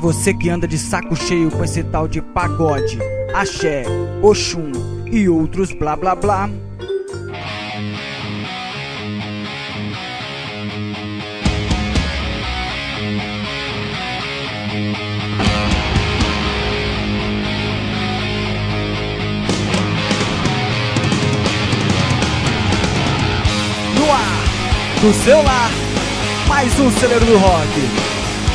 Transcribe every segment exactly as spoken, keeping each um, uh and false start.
você que anda de saco cheio com esse tal de pagode, axé, oxum e outros blá blá blá. No ar, do seu lar, mais um Celeiro do Rock.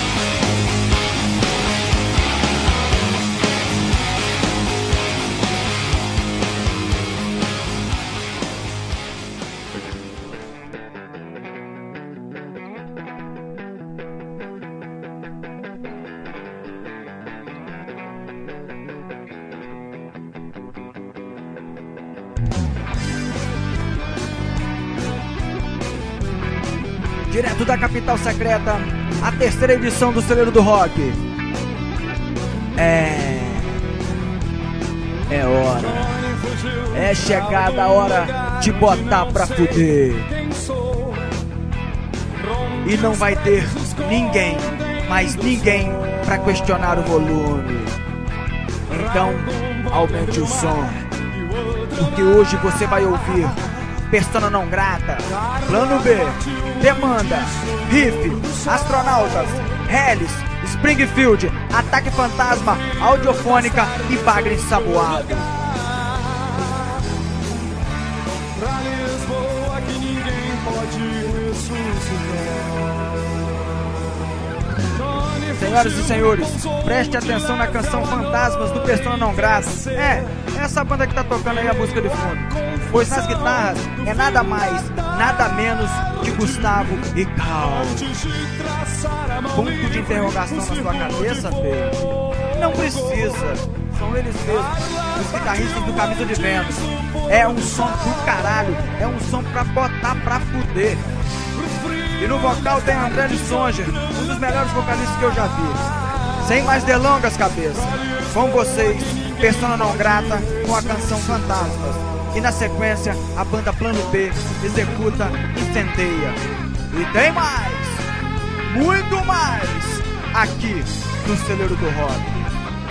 Direto da capital secreta, a terceira edição do Celeiro do Rock. É... É hora. É chegada a hora de botar pra fuder. E não vai ter ninguém, mas ninguém pra questionar o volume. Então, aumente o som, porque hoje você vai ouvir Persona Não Grata, Plano B, Demanda, Riff, Astronautas, Hellis, Springfield, Ataque Fantasma, Audiofônica e Bagre Ensaboado. Senhoras e senhores, preste atenção na canção Fantasmas do Persona Não Grata. É, essa banda que tá tocando aí a música de fundo. Pois nas guitarras é nada mais, nada menos que Gustavo e Cal. Ponto de interrogação na sua cabeça, filho? Não precisa, são eles mesmos, os guitarristas do Camisa de Vênus. É um som do caralho, é um som pra botar pra fuder. E no vocal tem André Lissonger, um dos melhores vocalistas que eu já vi. Sem mais delongas, cabeça, com vocês, Persona Não Grata com a canção Fantasmas. E na sequência, a banda Plano B executa Incendeia. E tem mais, muito mais, aqui no Celeiro do Rock.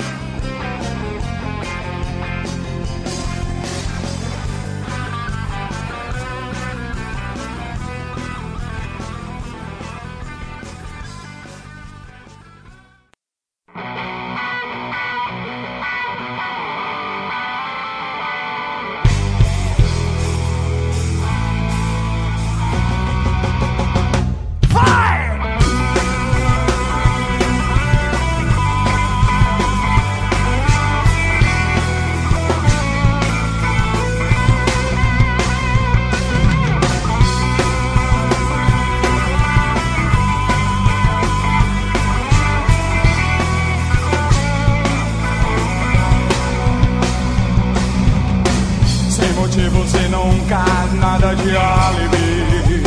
Você nunca nada de álibi.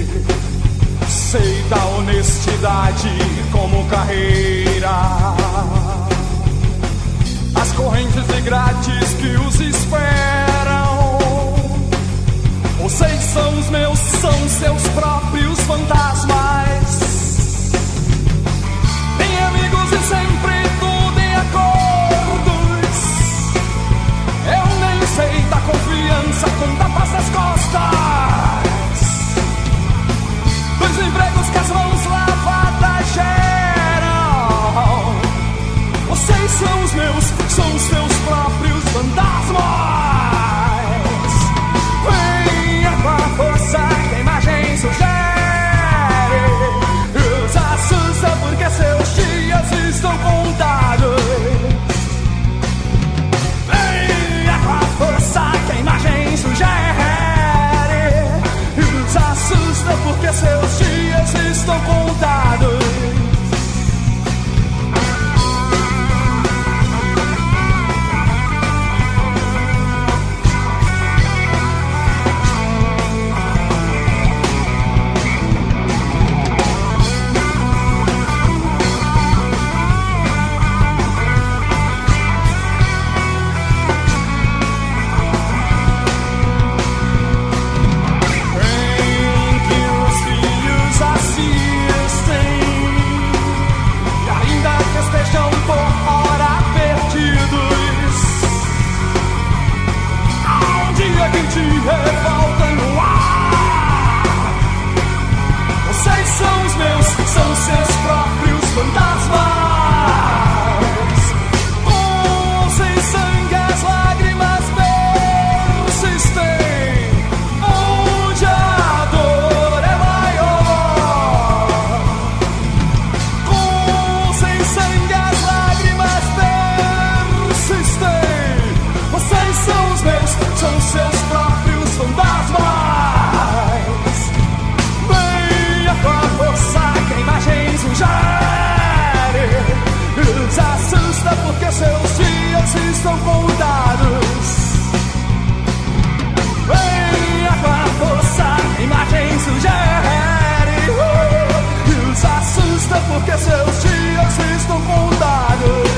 Sei da honestidade como carreira, as correntes de grades que os esperam. Vocês são os meus, são seus próprios fantasmas. Tem amigos e sempre tudo em acordos. Eu nem sei da confiança com tapas nas costas, dos empregos que as mãos lavadas geram. Vocês são os meus, são os seus próprios fantasmas. Venha com a força que a imagem sugere. triste porque seus dias estão contados.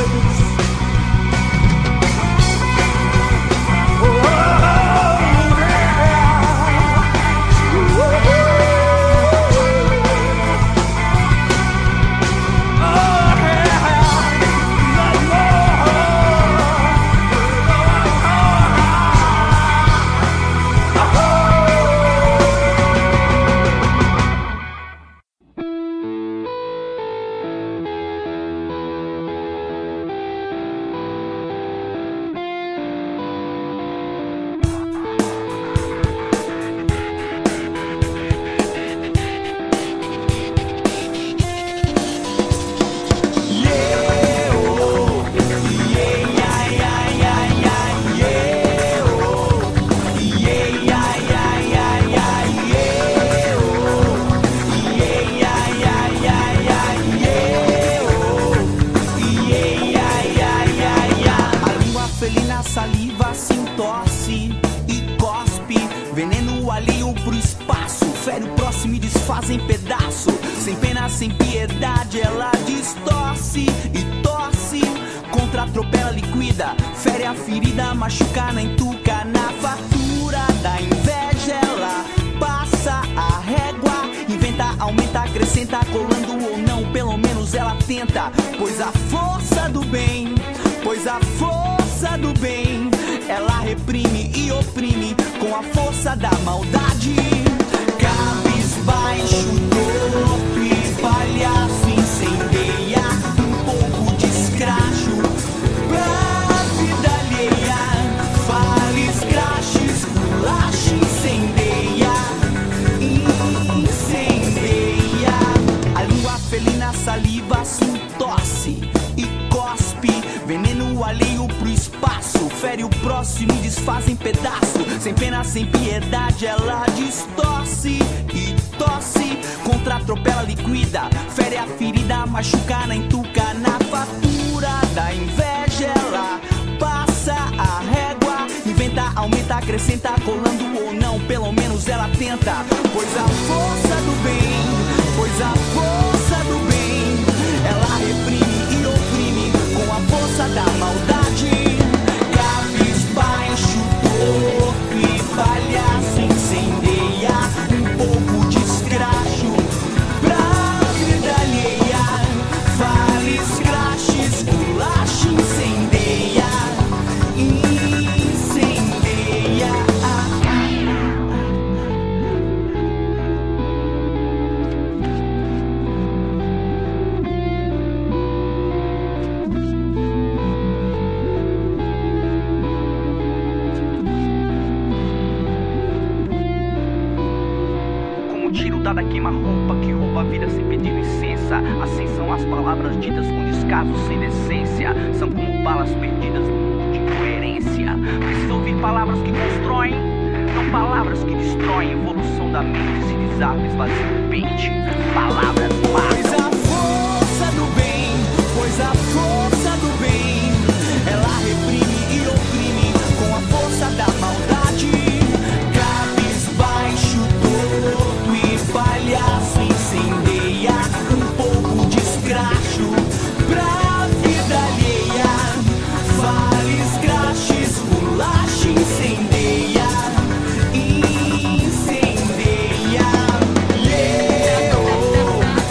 Incendeia, yeah.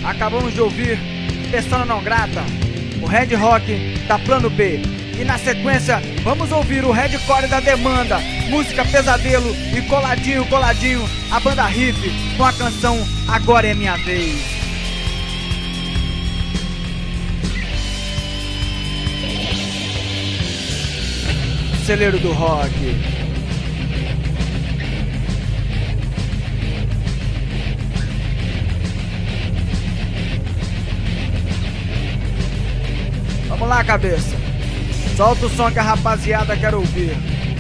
Acabamos de ouvir Persona Não Grata, o Red Rock da Plano B. E na sequência vamos ouvir o Red Core da Demanda, música Pesadelo, e coladinho, coladinho, a banda Riff com a canção Agora é Minha Vez. Celeiro do Rock. Vamos lá, cabeça. Solta o som que a rapaziada quer ouvir.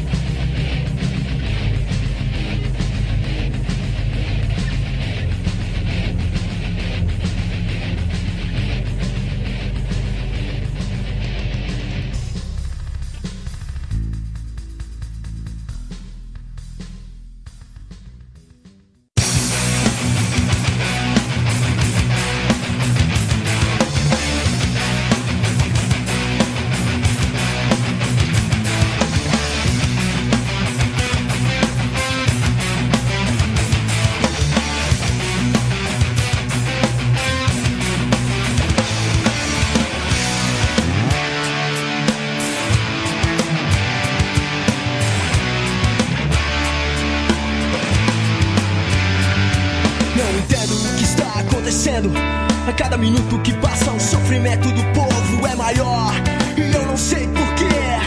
A cada minuto que passa o sofrimento do povo é maior, e eu não sei porquê.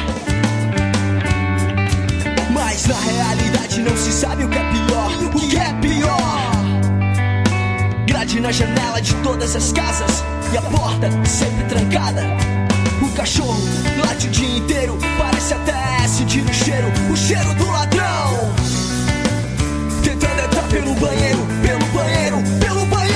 Mas na realidade não se sabe o que é pior. O que é pior? Grade na janela de todas as casas e a porta sempre trancada. O cachorro late o dia inteiro, parece até sentir o cheiro, o cheiro do ladrão. Tentando entrar pelo banheiro, pelo banheiro, pelo banheiro.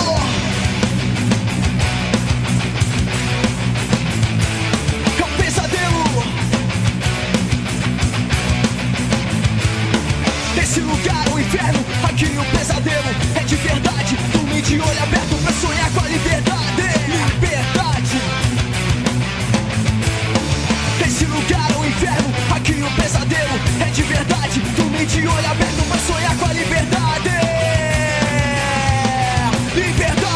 Esse lugar é o inferno, aqui o pesadelo é de verdade. Dormir de olho aberto pra sonhar com a liberdade. Liberdade. Esse lugar é o inferno, aqui o pesadelo é de verdade. Dormir de olho aberto pra sonhar com a liberdade. Liberdade.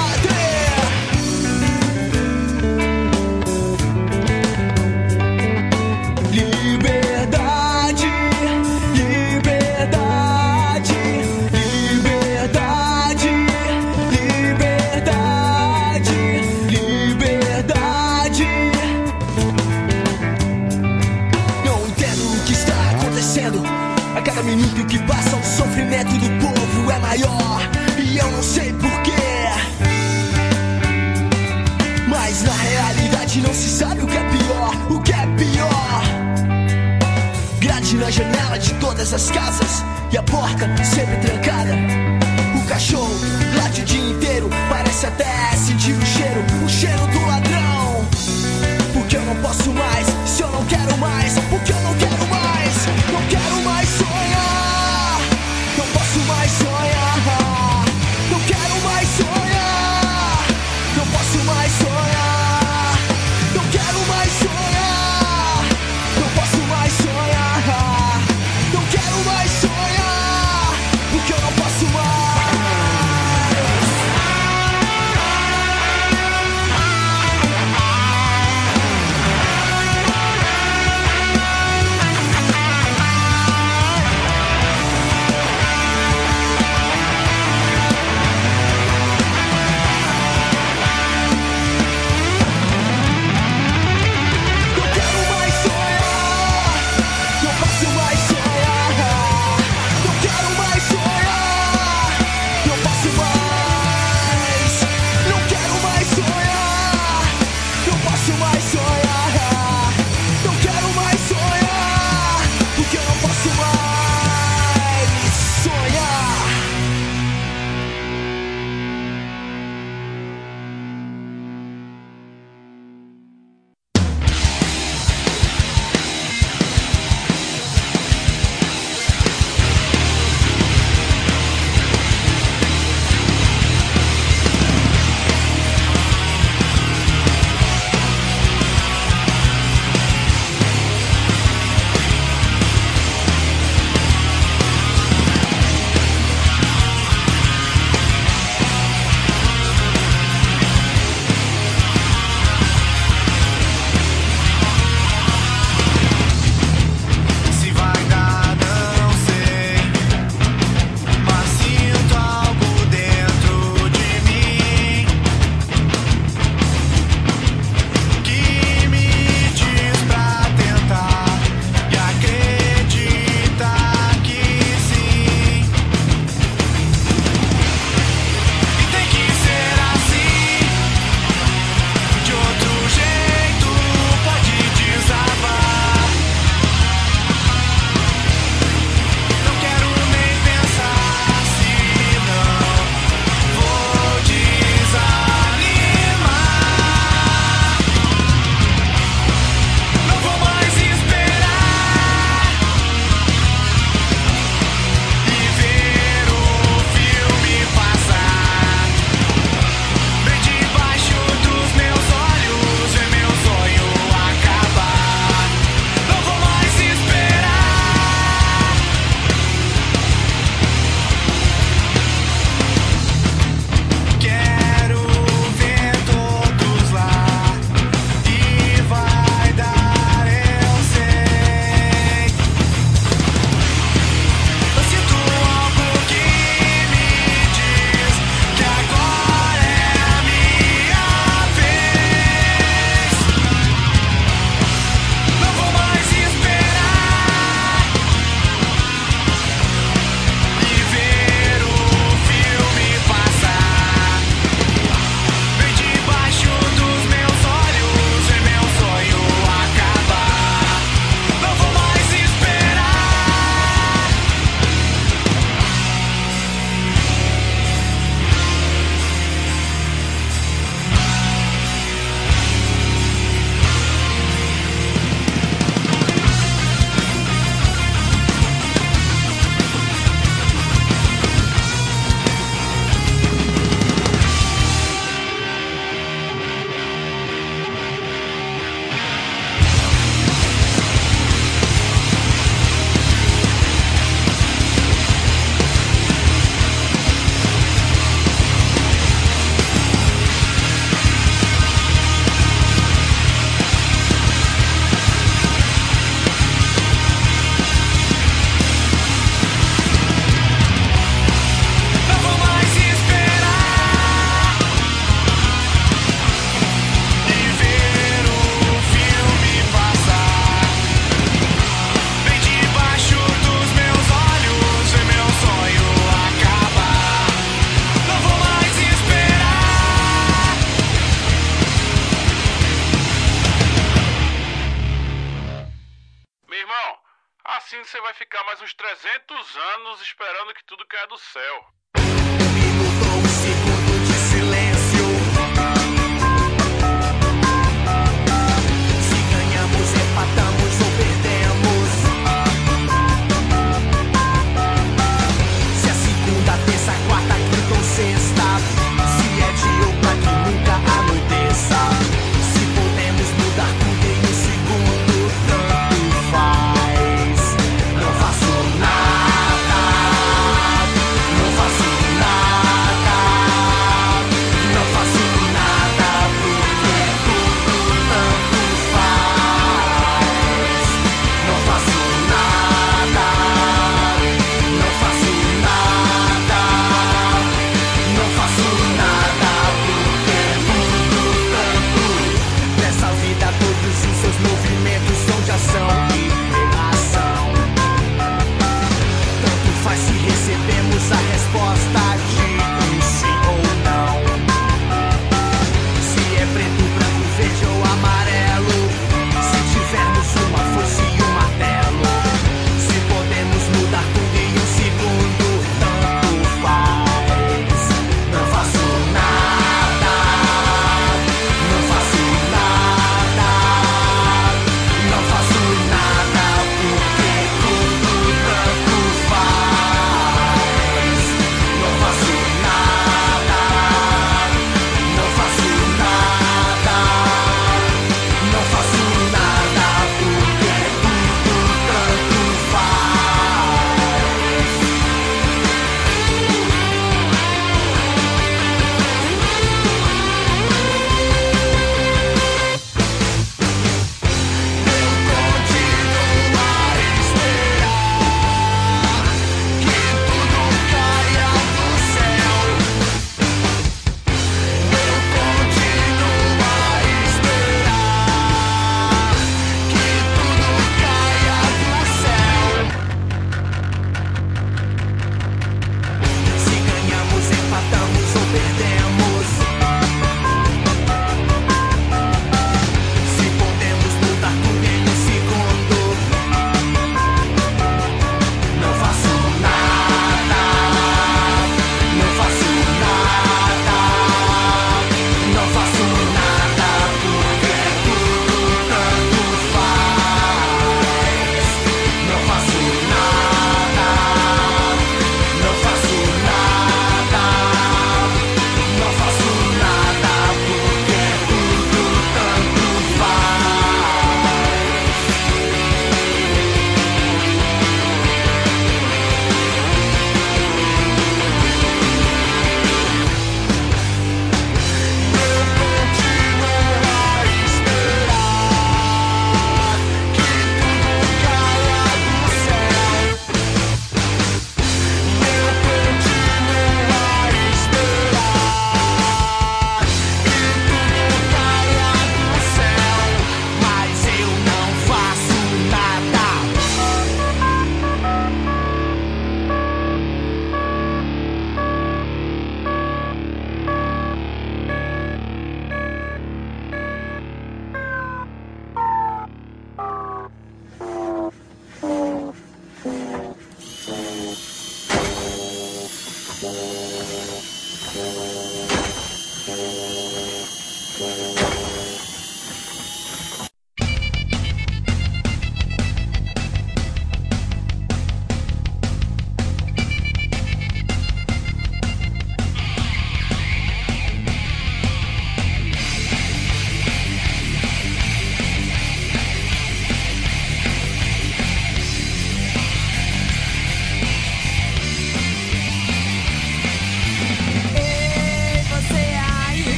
Minuto que passa o sofrimento do povo é maior, e eu não sei porquê. Mas na realidade não se sabe o que é pior. O que é pior? Grade na janela de todas as casas e a porta sempre trancada. O cachorro late o dia inteiro, parece até sentir o cheiro, o cheiro do ladrão. Porque eu não posso mais, se eu não quero mais, porque eu não quero mais, não quero mais sonhar, não posso mais sonhar, não quero mais sonhar, não posso mais sonhar, não quero mais sonhar, não posso mais sonhar, não quero mais sonhar, porque eu menino, você vai ficar mais uns trezentos anos esperando que tudo caia do céu. Um minuto ou um segundo de silêncio. Se ganhamos, empatamos ou perdemos. Se é segunda, terça, quarta, quinta ou sexta. Se é dia ou pra que nunca anoiteça. Se podemos mudar tudo em um segundo, tanto faz. Não faço nada, não faço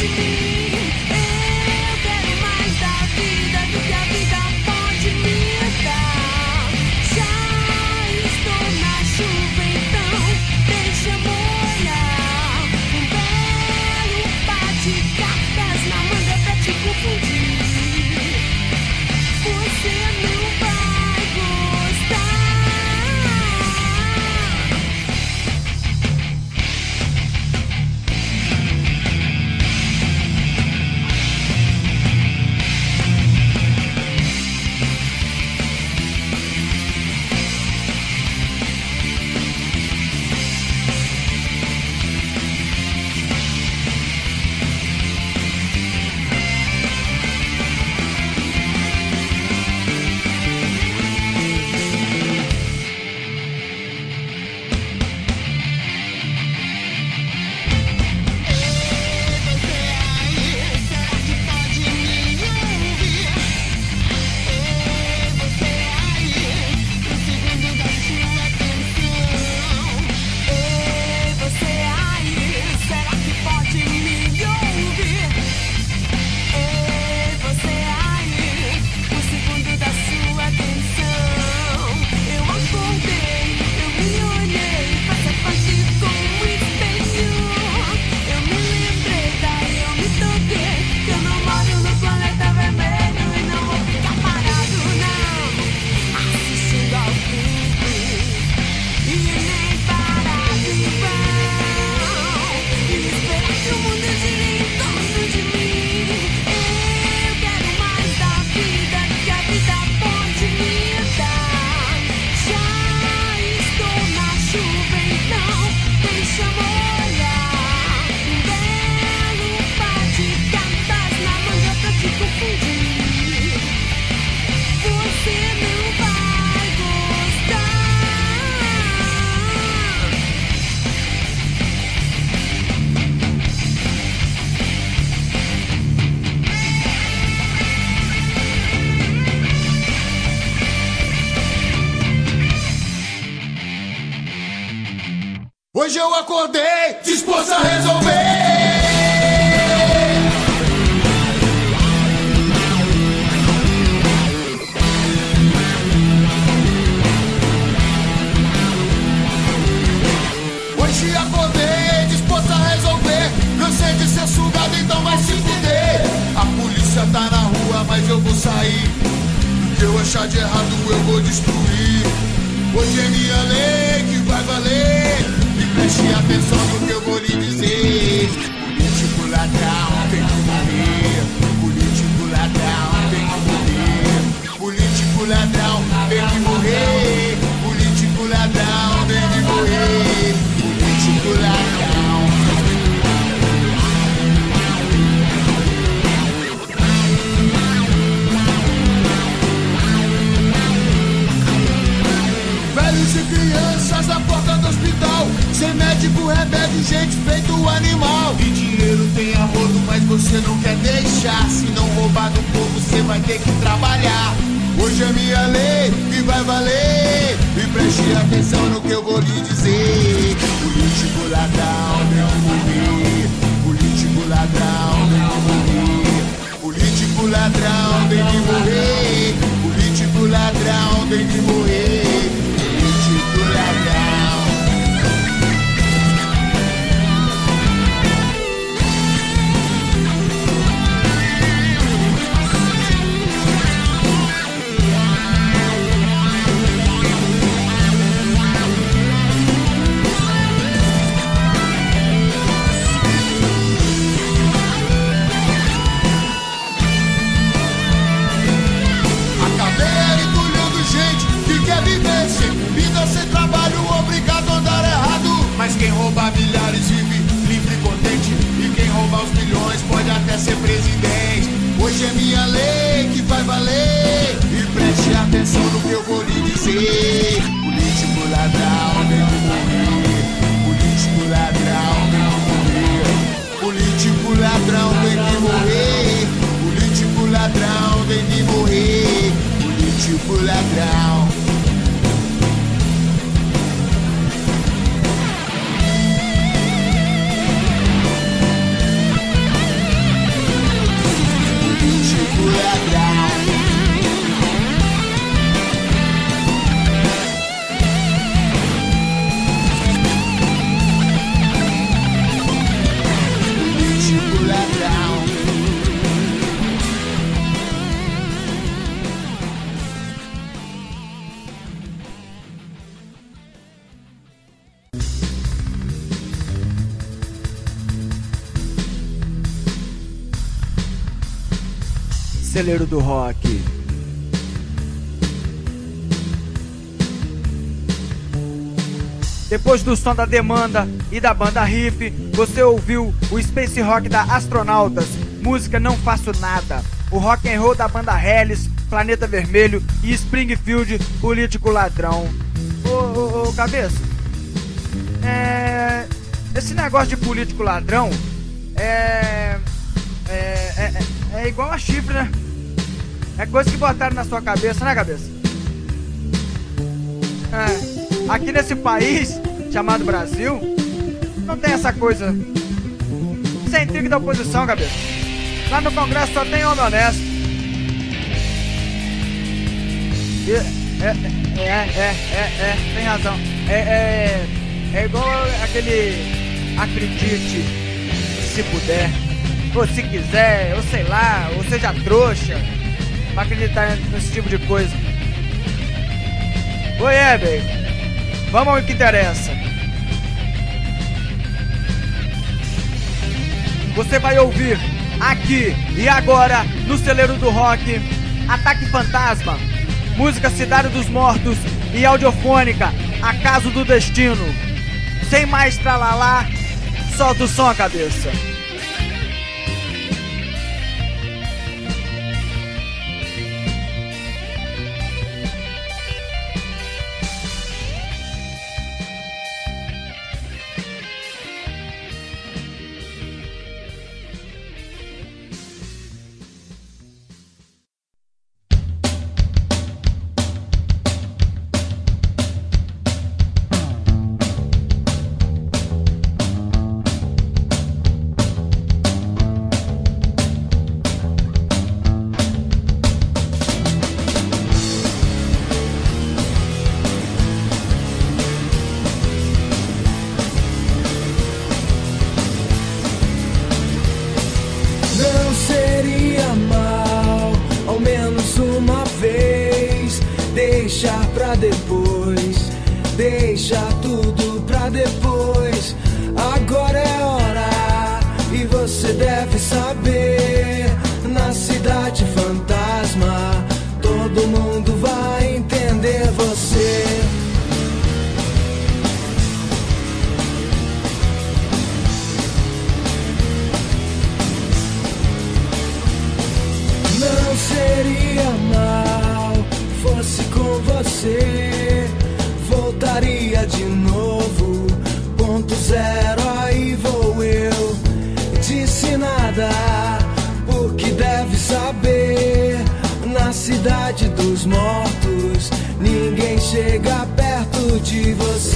Hoje eu acordei disposto a resolver. Hoje acordei disposto a resolver. Cansei de ser sugado, então vai se fuder. A polícia tá na rua, mas eu vou sair. O que eu achar de errado eu vou destruir. Hoje é minha lei que vai valer. Preste atenção no que eu vou lhe dizer. Político ladrão tem que morrer. Político ladrão tem que morrer. Político ladrão tem que morrer. Político ladrão tem que morrer. Político ladrão. Velhos e crianças na porta do hospital, sem médico, remédio, gente feito animal. E dinheiro tem a rodo, mas você não quer deixar. Se não roubar do povo, você vai ter que trabalhar. Hoje é minha lei que vai valer. E preste atenção no que eu vou lhe dizer. Político ladrão tem que morrer. Político ladrão tem que morrer. Político ladrão tem que morrer. Político ladrão tem que morrer. Político ladrão. Sem trabalho, obrigado a andar errado. Mas quem rouba milhares vive livre e contente. E quem rouba os milhões pode até ser presidente. Hoje é minha lei que vai valer. E preste atenção no que eu vou lhe dizer. Político ladrão tem que morrer. Político ladrão tem que morrer. Político ladrão tem que morrer. Político ladrão tem que morrer. Político ladrão. celeiro do rock. Depois do som da Demanda e da banda Riff, você ouviu o Space Rock da Astronautas, música Não Faço Nada. O rock and roll da banda Hellis, Planeta Vermelho e Springfield, Político Ladrão. Ô, ô, ô, cabeça, é... esse negócio de político ladrão é... É, é, é, é igual a chifre, né? É coisa que botaram na sua cabeça, né, cabeça? É... Aqui nesse país, chamado Brasil, não tem essa coisa. Isso é intriga da oposição, cabeça. Lá no Congresso só tem homem honesto. E, é, é, é, é, é, tem razão. É, é, é igual aquele acredite, se puder, ou se quiser, ou sei lá, ou seja trouxa, pra acreditar nesse tipo de coisa. Oi, é, baby. Vamos ao que interessa. Você vai ouvir aqui e agora no Celeiro do Rock Ataque Fantasma, música Cidade dos Mortos e audiofônica Acaso do Destino. Sem mais tralalá, solta o som, cabeça. Depois, deixa tudo pra depois. Agora é hora e você deve saber. Na cidade fantasma, todo mundo vai entender você. Não seria mal fosse com você, voltaria de novo, ponto zero, aí vou eu. Disse nada, porque deve saber. Na cidade dos mortos, ninguém chega perto de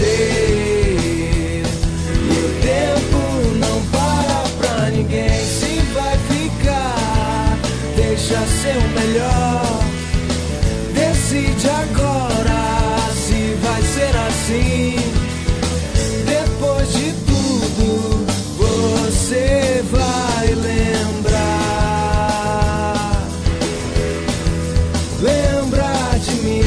você. E o tempo não para pra ninguém, se vai ficar, deixa ser o melhor. Decide agora se vai ser assim. Depois de tudo, você vai lembrar. Lembrar de mim.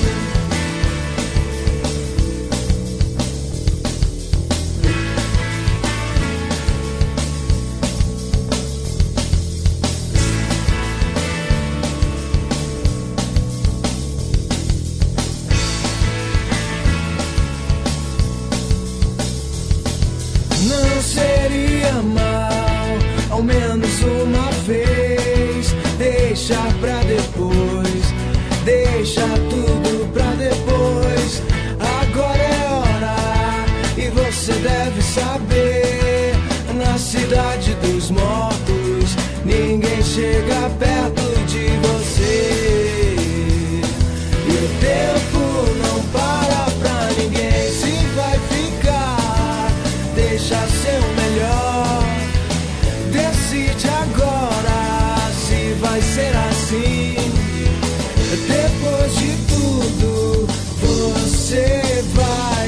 Não seria mal, ao menos uma vez. Deixa pra depois, deixa tudo pra depois. Agora é hora e você deve saber. Na cidade dos mortos, ninguém chega perto de você. E o tempo não para pra ninguém, se vai ficar, deixa ser o melhor. Decide agora se vai ser assim. Depois de tudo, você vai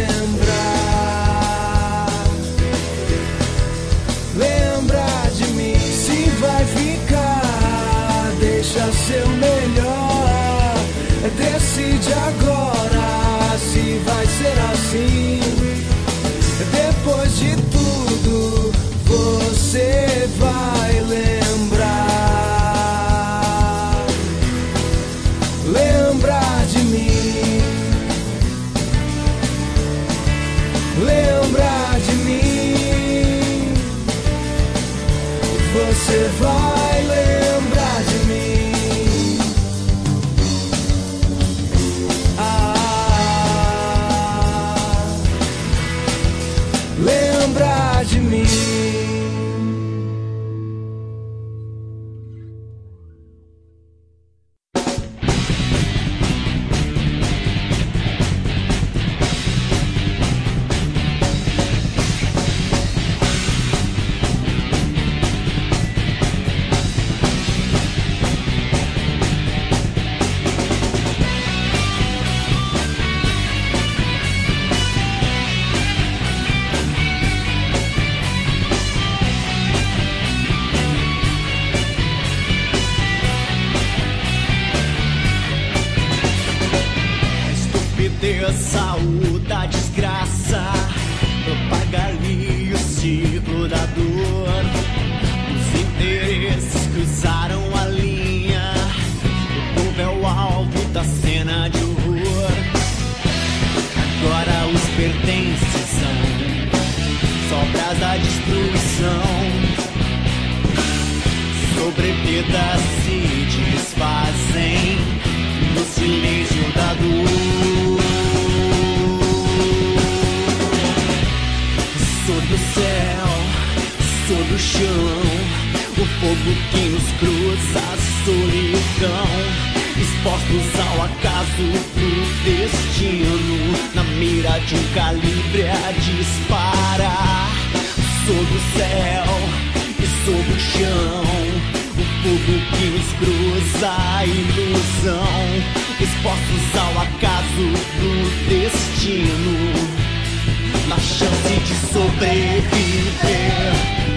lembrar. Lembrar de mim, se vai ficar, você vai lembrar de mim. Ah, lembrar de mim. Saúde a desgraça, propaga ali o ciclo da dor. Os interesses cruzaram a linha, o povo é o alvo da cena de horror. Agora os pertences são sobras da destruição. Sobrevidas se desfazem no silêncio da dor. Sobre o céu, sobre o chão, o fogo que nos cruza, a solidão, expostos ao acaso do destino, na mira de um calibre a disparar. Sobre o céu e sobre o chão, o fogo que nos cruza, a ilusão, expostos ao acaso do destino, na chance de sobreviver.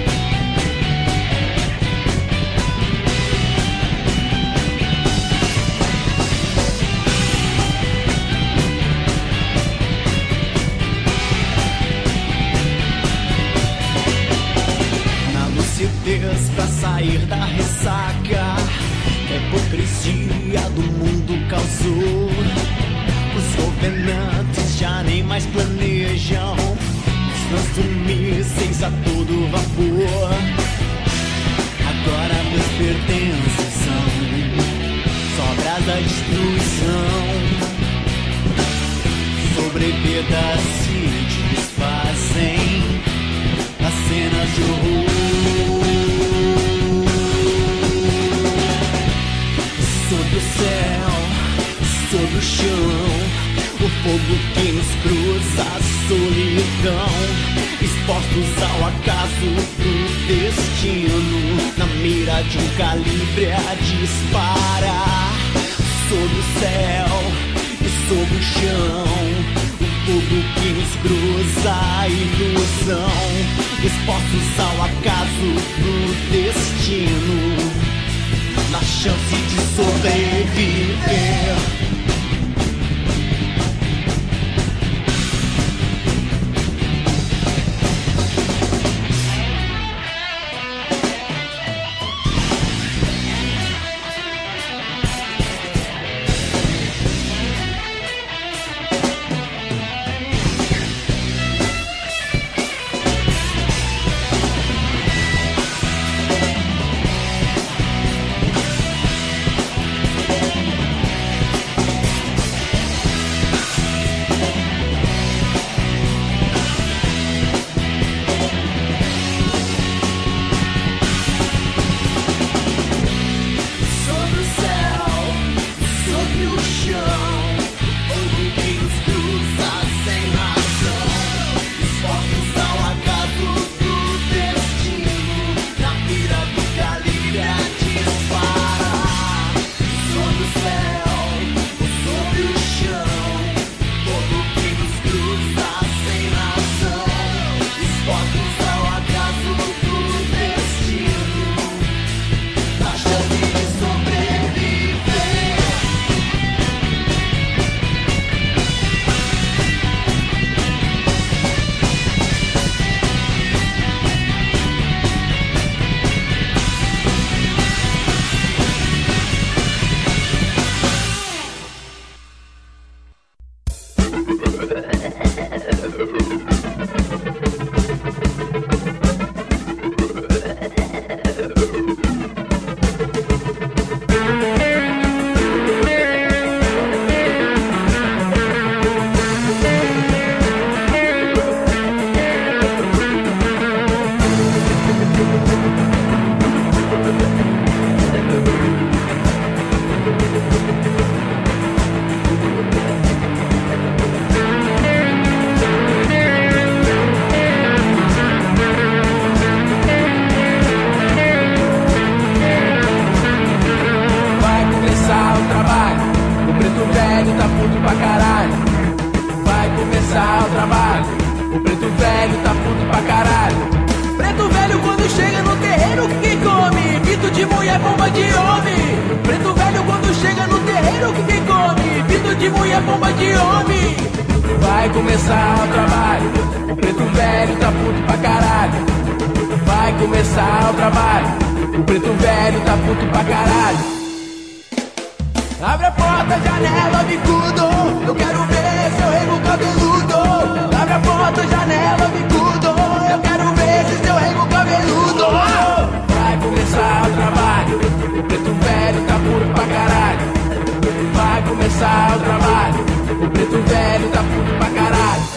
Na lucidez pra sair da ressaca, a hipocrisia do mundo causou. Os governantes já nem mais planejam, lançam mísseis a todo vapor. Agora meus pertences são sobras da destruição. Sobrevidas se desfazem nas cenas de horror. Sobre o céu, sobre o chão, o fogo que nos cruza, a solidão, expostos ao acaso do destino, na mira de um calibre a disparar. Sobre o céu e sobre o chão, o fogo que nos cruza, a ilusão, expostos ao acaso do destino, na chance de sobreviver. mulher, bomba de homem. Preto velho quando chega no terreiro, o que que come? Pinto de mulher, bomba de homem. Vai começar o trabalho, o preto velho tá puto pra caralho. Vai começar o trabalho, o preto velho tá puto pra caralho. Abre a porta, janela, bicudo, eu quero ver seu rego cabeludo. Abre a porta, janela, bicudo, eu quero ver esse seu rego cabeludo. Vai começar o trabalho, o preto velho tá puto pra caralho. Vai começar o trabalho, o preto velho tá puto pra caralho.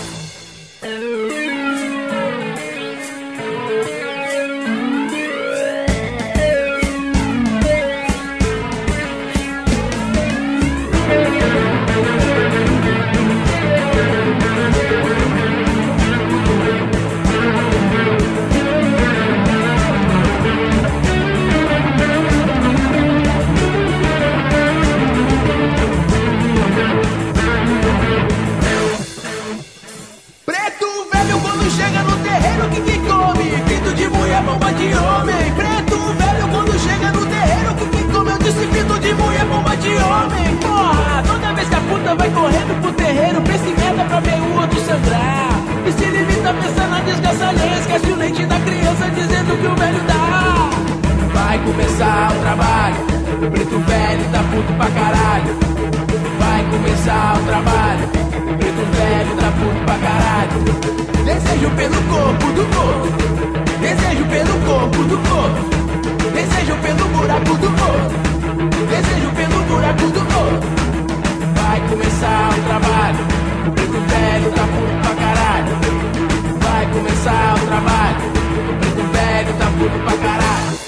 Bomba de homem, preto velho quando chega no terreiro, que que come eu disse pinto de mulher, bomba de homem. Porra, toda vez que a puta vai correndo pro terreiro, pensa em merda pra ver o outro sangrar. E se limita a pensar na desgraça alheia, esquece o leite da criança dizendo que o velho dá. Vai começar o trabalho, o preto velho tá puto pra caralho. Vai começar o trabalho, o preto velho tá puto pra caralho. Desejo pelo corpo do corpo, desejo pelo corpo do corpo, desejo pelo buraco do corpo, desejo pelo buraco do corpo. Vai começar o trabalho, o preto velho tá puto pra caralho. Vai começar o trabalho, o preto velho tá puto pra caralho.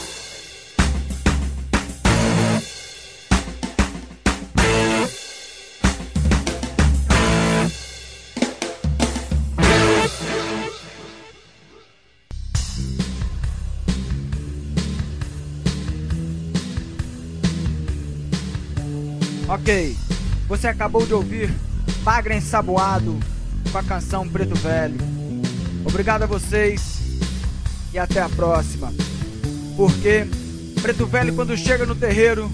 Ok, você acabou de ouvir Bagre Ensaboado com a canção Preto Velho. Obrigado a vocês e até a próxima. Porque Preto Velho quando chega no terreiro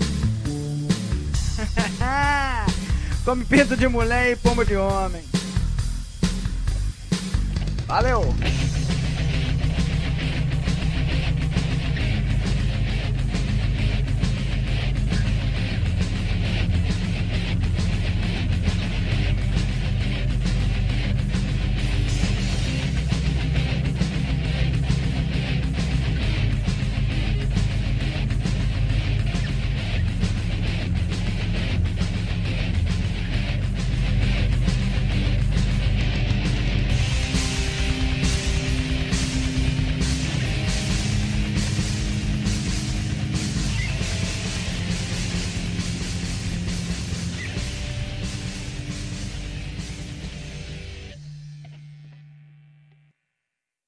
come pinto de mulher e pomba de homem. Valeu!